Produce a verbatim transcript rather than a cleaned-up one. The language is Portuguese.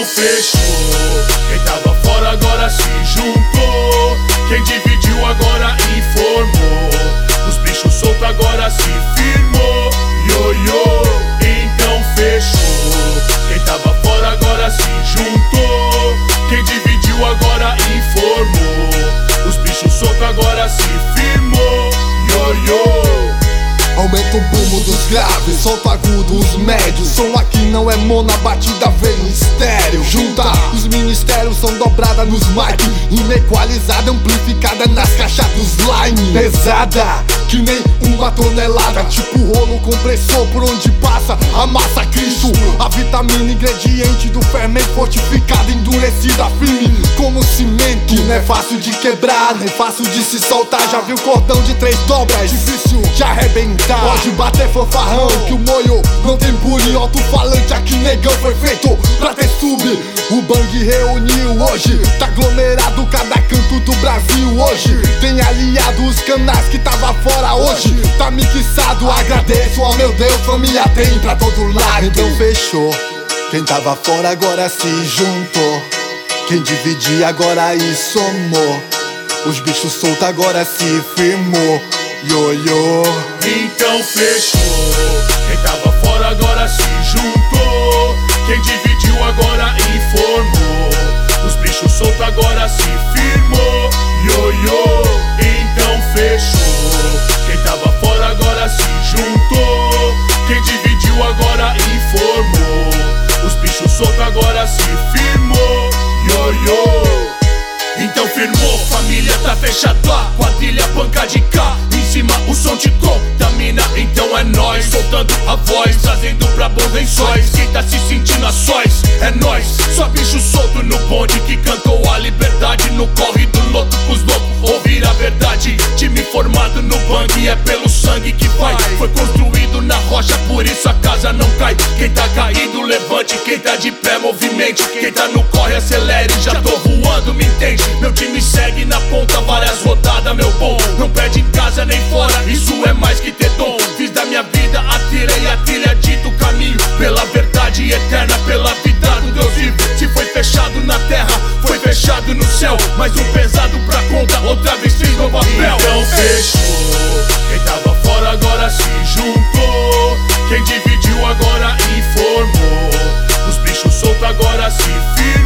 Então fechou. Quem tava fora agora se juntou. Quem dividiu agora informou. Os bichos soltos agora se firmou. Yo, yo. Então fechou. Quem tava fora agora se juntou. Quem dividiu agora informou. Os bichos soltos agora se firmou. Yo, yo. Aumenta o bumo dos graves, solta o agudo, os médios. Som aqui não é mono, a batida vem em estéreo. Junta, os ministérios são dobradas nos mic. Rima equalizada, amplificada nas caixas dos line. Pesada, que nem uma tonelada. Tipo rolo compressor por onde passa a massa Cristo. A vitamina, ingrediente do fermento fortificado, endurecida, firme como cimento. Não é fácil de quebrar, nem fácil de se soltar. Já viu cordão de três dobras, difícil de arrebentar. Pode bater fanfarrão, que o moio não tem bullying. Alto-falante aqui, negão, foi feito pra ter sub. O bang reuniu hoje, tá aglomerado cada canto do Brasil hoje. Tem aliado os canais que tava fora hoje. Tá mixado, agradeço ao meu Deus, família tem pra todo lado. Então fechou, quem tava fora agora se juntou. Quem dividia agora e somou. Os bichos soltos agora se firmou. Yo, yo. Então fechou. Quem tava fora agora se juntou. Quem dividiu agora informou. Os bichos soltos agora se firmou. Yo, yo. Então fechou. Quem tava fora agora se juntou. Quem dividiu agora informou. Os bichos soltos agora se firmou. Yo, yo. Então firmou, família tá fechado. A quadrilha banca de cá. Em cima o som te contamina. Então é nóis, soltando a voz, trazendo pra bons lençóis. Quem tá se sentindo a sós, é nóis. Só bicho solto no bonde que cantou a liberdade. No corre do loto pros loucos ouvir a verdade. Time formado no bang, é pelo sangue que vai. Foi construído na rocha, por isso a casa não cai. Quem tá caído levante, quem tá de pé movimente. Quem tá no corre acelere, já tô voando, me entende? Meu time segue na ponta, várias rodadas, meu bom. Não perde em casa nem fora, isso é mais que ter dom. Fiz da minha vida a tira e a trilha dito caminho. Pela verdade eterna, pela vida do Deus vivo. Se foi fechado na terra, foi fechado no céu. Mais um pesado pra conta, outra vez fiz no papel. Então fechou. Quem tava fora agora se juntou. Quem dividiu agora informou. Os bichos soltos agora se firmou.